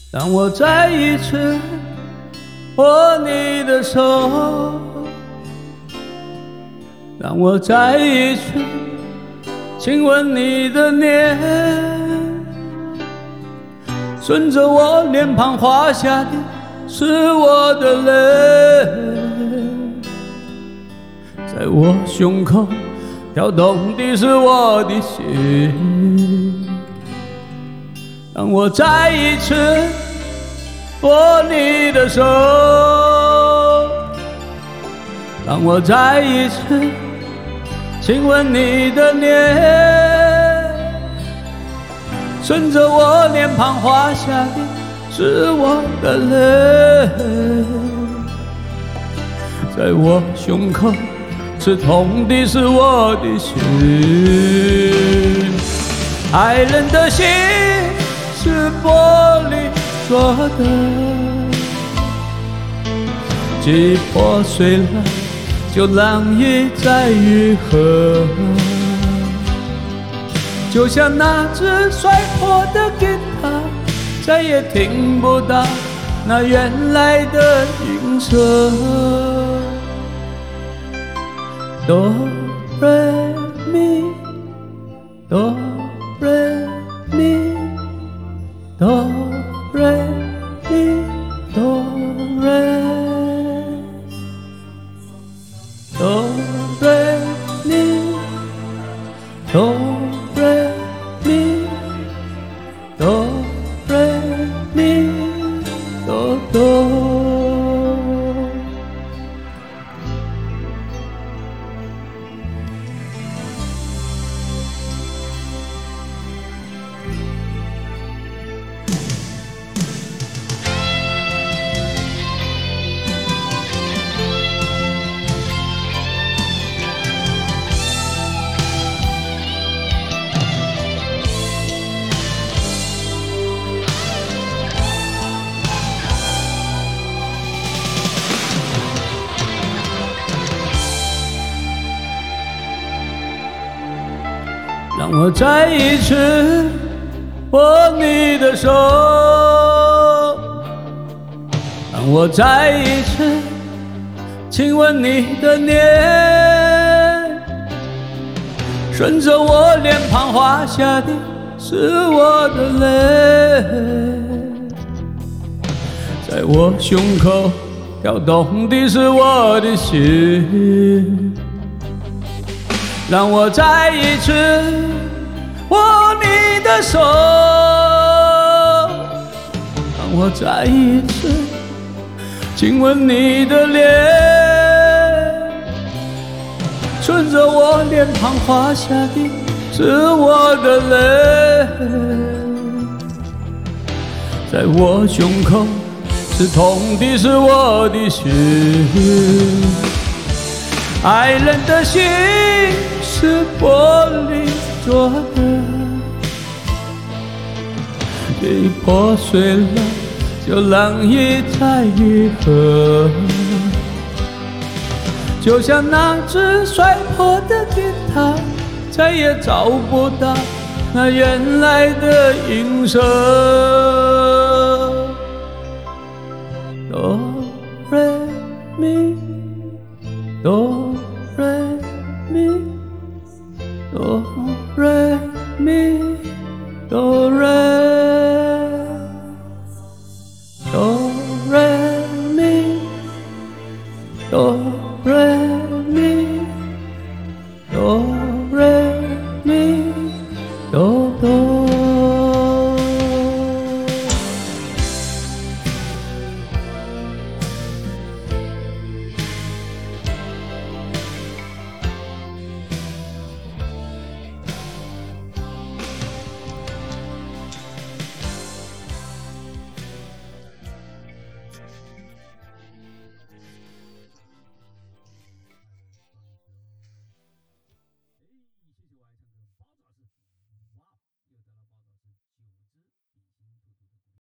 让我再一次握你的手，让我再一次亲吻你的脸，顺着我脸庞滑下的是我的泪，在我胸口跳动的是我的心，让我再一次握你的手，让我再一次亲吻你的脸，顺着我脸庞滑下的是我的泪，在我胸口刺痛的是我的心，爱人的心是玻璃做的，既破碎了就难以再愈合，就像那只摔破的吉他，再也听不到那原来的音色。哆来咪，哆来咪，哆来咪，哆来，哆来咪，哆来咪，哆来咪，哆哆。让我再一次握你的手，让我再一次亲吻你的脸，顺着我脸庞滑下的是我的泪，在我胸口跳动的是我的心，让我再一次握你的手，让我再一次亲吻你的脸，顺着我脸庞滑下的是我的泪，在我胸口刺痛的是我的心，爱人的心是玻璃做的，既破碎了就难以再愈合，就像那只摔破的吉他，再也找不到那原来的音色。哆来咪，哆来咪，哆来咪，哆来。